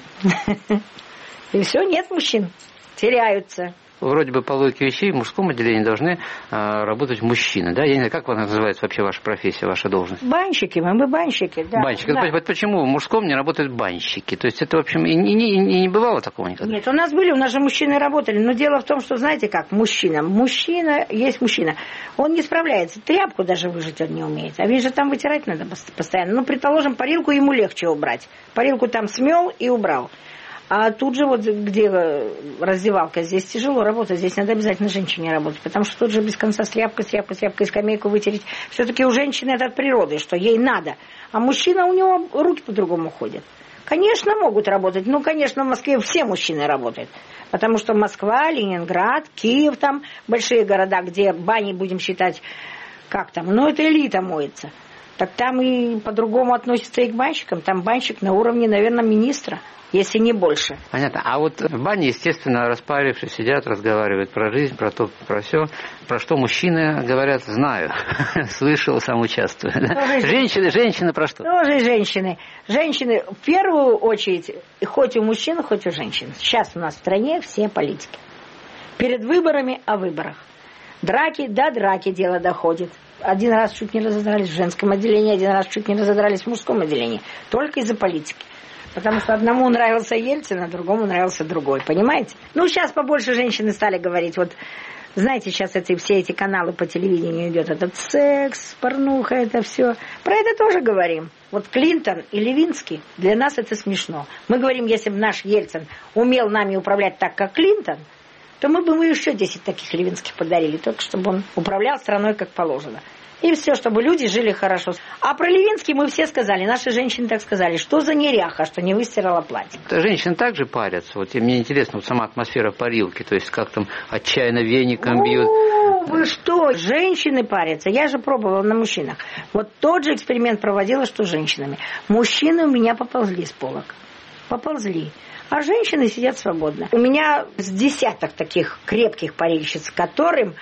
И все, нет мужчин. Теряются. Вроде бы по логике вещей в мужском отделении должны а, работать мужчины, да? Я не знаю, как называется вообще ваша профессия, ваша должность? Банщики, мы, мы банщики, да. Банщики. Да. Почему в мужском не работают банщики? То есть это, в общем, и не, и не, и не бывало такого никогда? Нет, у нас были, у нас же мужчины работали, но дело в том, что, знаете как, мужчина, мужчина есть мужчина, он не справляется, тряпку даже выжать он не умеет, а ведь же там вытирать надо постоянно. Ну, предположим, парилку ему легче убрать, парилку там смел и убрал. А тут же вот, где раздевалка, здесь тяжело работать, здесь надо обязательно женщине работать, потому что тут же без конца тряпка, тряпка, тряпка, и скамейку вытереть. Все-таки у женщины это от природы, что ей надо. А мужчина, у него руки по-другому ходят. Конечно, могут работать. Ну, конечно, в Москве все мужчины работают. Потому что Москва, Ленинград, Киев, там большие города, где бани, будем считать, как там, ну, это элита моется. Так там и по-другому относятся и к банщикам. Там банщик на уровне, наверное, министра, если не больше. Понятно. А вот в бане, естественно, распарившись, сидят, разговаривают про жизнь, про то, про все. Про что мужчины говорят, знаю, слышал, сам участвую. Да? Женщины, женщины про что? Тоже женщины. Женщины, в первую очередь, хоть у мужчин, хоть у женщин. Сейчас у нас в стране все политики. Перед выборами о выборах. Драки, до драки дело доходит. Один раз чуть не разодрались в женском отделении, один раз чуть не разодрались в мужском отделении. Только из-за политики. Потому что одному нравился Ельцин, а другому нравился другой. Понимаете? Ну, сейчас побольше женщины стали говорить. Вот, знаете, сейчас эти, все эти каналы по телевидению идет. Этот секс, порнуха, это все. Про это тоже говорим. Вот Клинтон и Левинский, для нас это смешно. Мы говорим, если бы наш Ельцин умел нами управлять так, как Клинтон, то мы бы ему еще десять таких Левинских подарили. Только чтобы он управлял страной как положено. И все, чтобы люди жили хорошо. А про Левинский мы все сказали, наши женщины так сказали, что за неряха, что не выстирала платье. Женщины также парятся. Вот мне интересно, вот сама атмосфера парилки, то есть как там отчаянно веником бьют. О, вы что, женщины парятся? Я же пробовала на мужчинах. Вот тот же эксперимент проводила, что с женщинами. Мужчины у меня поползли с полок. Поползли. А женщины сидят свободно. У меня с десяток таких крепких парильщиц, которым,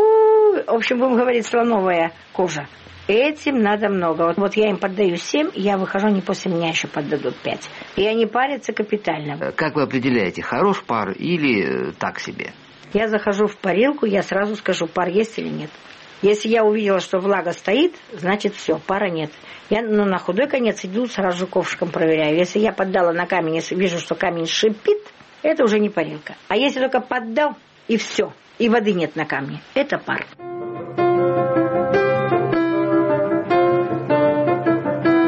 у, в общем, будем говорить, слоновая кожа. Этим надо много. Вот, вот я им поддаю семь, я выхожу, они после меня еще поддадут пять. И они парятся капитально. Как вы определяете, хорош пар или так себе? Я захожу в парилку, я сразу скажу, пар есть или нет. Если я увидела, что влага стоит, значит все, пара нет. Я ну, на худой конец иду, сразу же ковшиком проверяю. Если я поддала на камень, если вижу, что камень шипит, это уже не парилка. А если только поддал, и все, и воды нет на камне, это пар.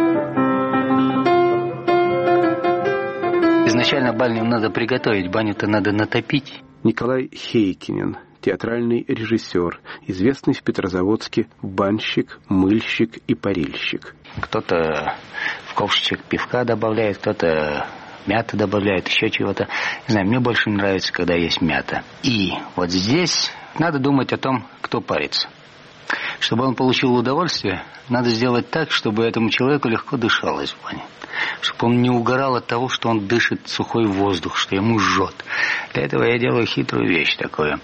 Изначально баню надо приготовить, баню-то надо натопить. Николай Хейкинен, театральный режиссер, известный в Петрозаводске банщик, мыльщик и парильщик. Кто-то в ковшичек пивка добавляет, кто-то мята добавляет, еще чего-то. Не знаю, мне больше нравится, когда есть мята. И вот здесь надо думать о том, кто парится. Чтобы он получил удовольствие, надо сделать так, чтобы этому человеку легко дышалось в бане. Чтобы он не угорал от того, что он дышит сухой воздух, что ему жжет. Для этого я делаю хитрую вещь такую.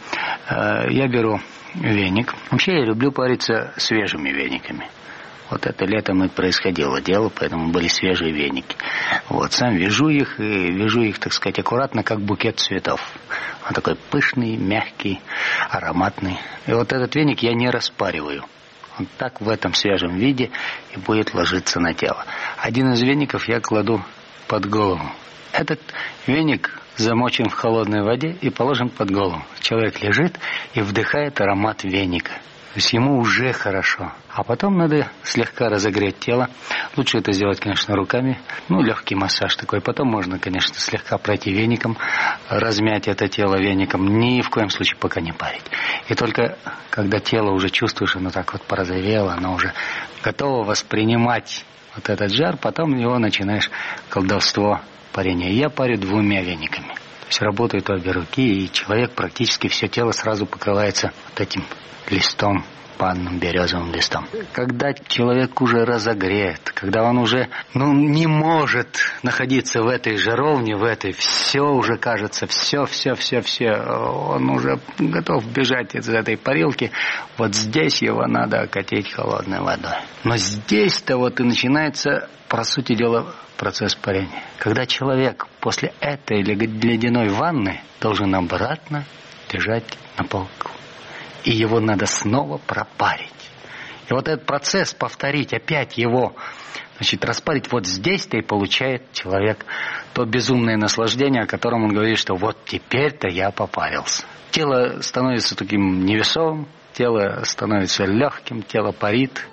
Я беру веник. Вообще я люблю париться свежими вениками. Вот это летом и происходило дело, поэтому были свежие веники. Вот, сам вяжу их, и вяжу их, так сказать, аккуратно, как букет цветов. Он такой пышный, мягкий, ароматный. И вот этот веник я не распариваю. Он так в этом свежем виде и будет ложиться на тело. Один из веников я кладу под голову. Этот веник замочен в холодной воде и положен под голову. Человек лежит и вдыхает аромат веника. То есть ему уже хорошо. А потом надо слегка разогреть тело. Лучше это сделать, конечно, руками. Ну, легкий массаж такой. Потом можно, конечно, слегка пройти веником, размять это тело веником. Ни в коем случае пока не парить. И только когда тело уже чувствуешь, оно так вот порозовело, оно уже готово воспринимать вот этот жар, потом его начинаешь колдовство парения. Я парю двумя вениками. То есть работают обе руки, и человек практически все тело сразу покрывается вот этим листом, панным березовым листом. Когда человек уже разогрет, когда он уже ну, не может находиться в этой жаровне, в этой, все уже кажется, все, все, все, все, он уже готов бежать из этой парилки, вот здесь его надо окатить холодной водой. Но здесь-то вот и начинается, по сути дела, процесс парения. Когда человек после этой ледяной ванны должен обратно лежать на полку. И его надо снова пропарить. И вот этот процесс повторить, опять его, значит, распарить вот здесь-то и получает человек то безумное наслаждение, о котором он говорит, что вот теперь-то я попарился. Тело становится таким невесомым, тело становится легким, тело парит.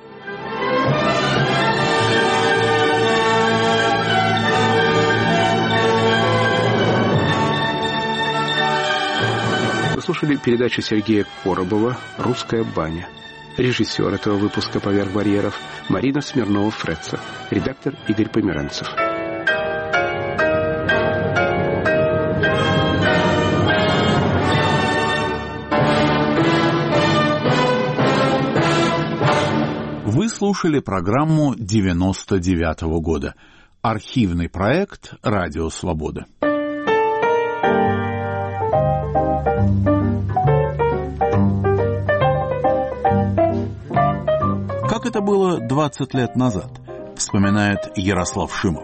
Слушали передачу Сергея Коробова «Русская баня». Режиссер этого выпуска «Поверх барьеров» Марина Смирнова-Фрецер. Редактор Игорь Померанцев. Вы слушали программу девяносто девятого года. Архивный проект «Радио Свобода». Как это было двадцать лет назад, вспоминает Ярослав Шимов.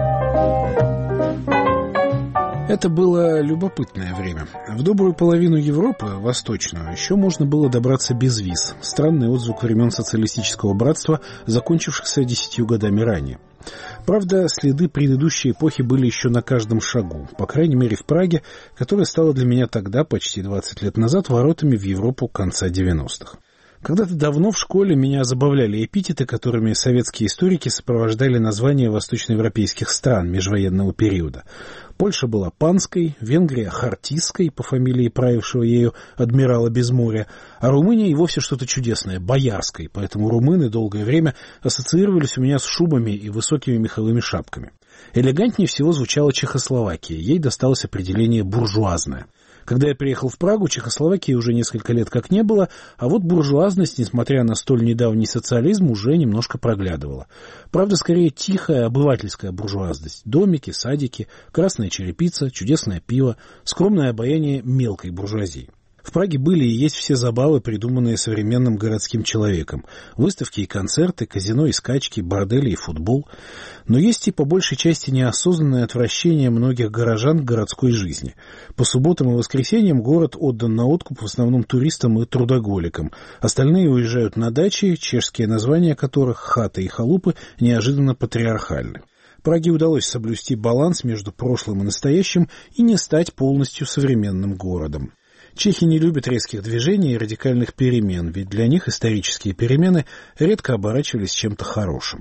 Это было любопытное время. В добрую половину Европы, восточную, еще можно было добраться без виз. Странный отзвук времен социалистического братства, закончившихся десятью годами ранее. Правда, следы предыдущей эпохи были еще на каждом шагу, по крайней мере в Праге, которая стала для меня тогда, почти двадцать лет назад, воротами в Европу конца девяностых. Когда-то давно в школе меня забавляли эпитеты, которыми советские историки сопровождали названия восточноевропейских стран межвоенного периода. Польша была панской, Венгрия — хартистской, по фамилии правившего ею адмирала Безморя, а Румыния и вовсе что-то чудесное — боярской, поэтому румыны долгое время ассоциировались у меня с шубами и высокими меховыми шапками. Элегантнее всего звучала Чехословакия, ей досталось определение «буржуазная». Когда я приехал в Прагу, Чехословакии уже несколько лет как не было, а вот буржуазность, несмотря на столь недавний социализм, уже немножко проглядывала. Правда, скорее тихая обывательская буржуазность. Домики, садики, красная черепица, чудесное пиво, скромное обаяние мелкой буржуазии. В Праге были и есть все забавы, придуманные современным городским человеком. Выставки и концерты, казино и скачки, бордели и футбол. Но есть и по большей части неосознанное отвращение многих горожан к городской жизни. По субботам и воскресеньям город отдан на откуп в основном туристам и трудоголикам. Остальные уезжают на дачи, чешские названия которых, хаты и халупы, неожиданно патриархальны. Праге удалось соблюсти баланс между прошлым и настоящим и не стать полностью современным городом. Чехи не любят резких движений и радикальных перемен, ведь для них исторические перемены редко оборачивались чем-то хорошим.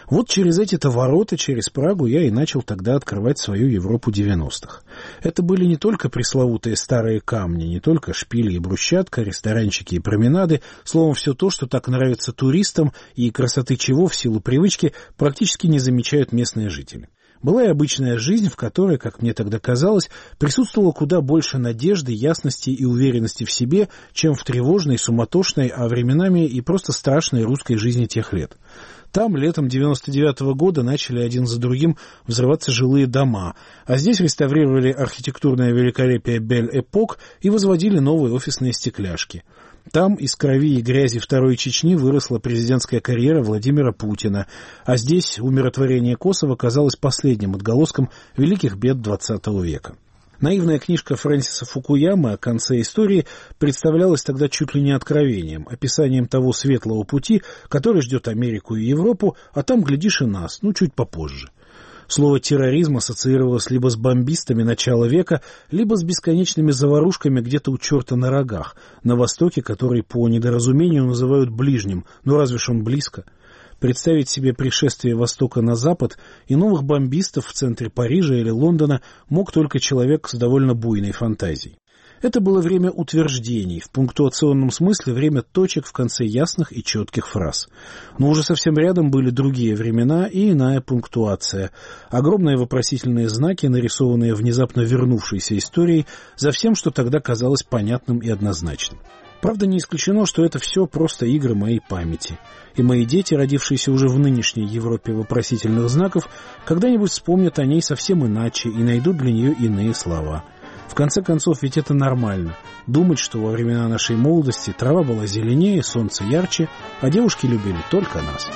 Вот через эти-то ворота, через Прагу, я и начал тогда открывать свою Европу девяностых. Это были не только пресловутые старые камни, не только шпили и брусчатка, ресторанчики и променады, словом, все то, что так нравится туристам и красоты чего в силу привычки практически не замечают местные жители. Была и обычная жизнь, в которой, как мне тогда казалось, присутствовало куда больше надежды, ясности и уверенности в себе, чем в тревожной, суматошной, а временами и просто страшной русской жизни тех лет. Там летом девяносто девятого года начали один за другим взрываться жилые дома, а здесь реставрировали архитектурное великолепие Бель-Эпок и возводили новые офисные стекляшки. Там из крови и грязи Второй Чечни выросла президентская карьера Владимира Путина, а здесь умиротворение Косово казалось последним отголоском великих бед двадцатого века. Наивная книжка Фрэнсиса Фукуямы о конце истории представлялась тогда чуть ли не откровением, описанием того светлого пути, который ждет Америку и Европу, а там, глядишь, и нас, ну, чуть попозже. Слово «терроризм» ассоциировалось либо с бомбистами начала века, либо с бесконечными заварушками где-то у черта на рогах, на Востоке, который по недоразумению называют ближним, но разве ж он близко? Представить себе пришествие Востока на Запад и новых бомбистов в центре Парижа или Лондона мог только человек с довольно буйной фантазией. Это было время утверждений, в пунктуационном смысле время точек в конце ясных и четких фраз. Но уже совсем рядом были другие времена и иная пунктуация. Огромные вопросительные знаки, нарисованные внезапно вернувшейся историей, за всем, что тогда казалось понятным и однозначным. Правда, не исключено, что это все просто игры моей памяти. И мои дети, родившиеся уже в нынешней Европе вопросительных знаков, когда-нибудь вспомнят о ней совсем иначе и найдут для нее иные слова. В конце концов, ведь это нормально. Думать, что во времена нашей молодости трава была зеленее, солнце ярче, а девушки любили только нас.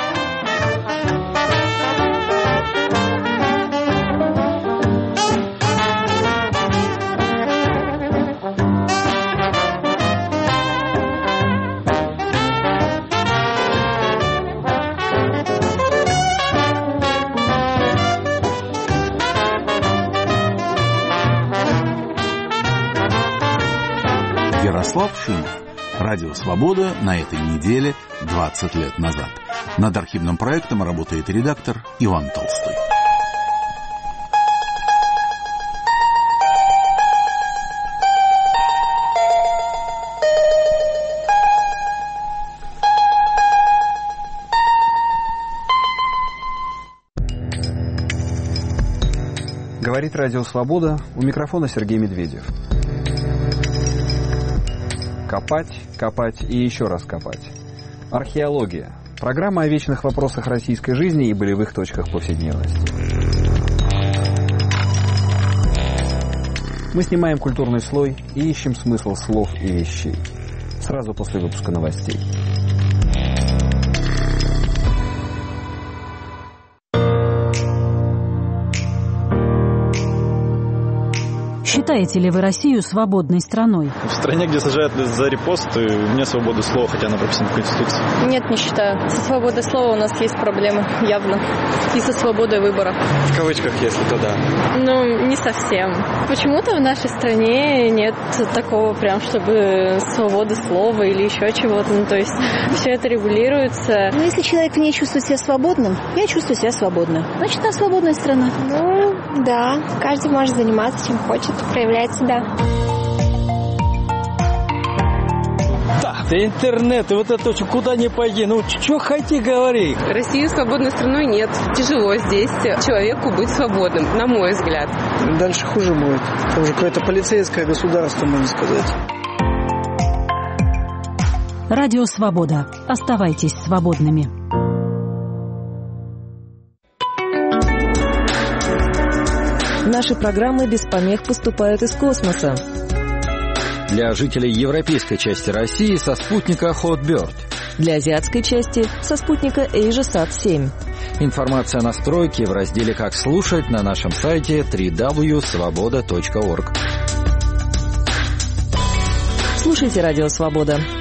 Ярослав Шимов. Радио «Свобода» на этой неделе двадцать лет назад. Над архивным проектом работает редактор Иван Толстой. Говорит Радио «Свобода», у микрофона Сергей Медведев. Копать, копать и еще раз копать. Археология. Программа о вечных вопросах российской жизни и болевых точках повседневности. Мы снимаем культурный слой и ищем смысл слов и вещей. Сразу после выпуска новостей. Считаете ли вы Россию свободной страной? В стране, где сажают за репосты, вне свободы слова, хотя она прописана в Конституции. Нет, не считаю. Со свободой слова у нас есть проблемы, явно. И со свободой выбора. В кавычках, если то да. Ну, не совсем. Почему-то в нашей стране нет такого прям, чтобы свободы слова или еще чего-то. Ну, то есть все это регулируется. Ну, если человек не чувствует себя свободным, я чувствую себя свободно. Значит, она свободная страна. Ну, да. Каждый может заниматься чем хочет, проявлять себя. Да, интернет, и вот это все, куда ни пойди, ну, что хоти, говори. Россию свободной страной нет. Тяжело здесь человеку быть свободным, на мой взгляд. Дальше хуже будет. Это уже какое-то полицейское государство, можно сказать. Радио «Свобода». Оставайтесь свободными. Наши программы без помех поступают из космоса. Для жителей европейской части России со спутника Hotbird. Для азиатской части со спутника AsiaSat семь. Информация о настройке в разделе «Как слушать» на нашем сайте дабл-ю дабл ю дабл ю точка свобода точка орг. Слушайте «Радио Свобода».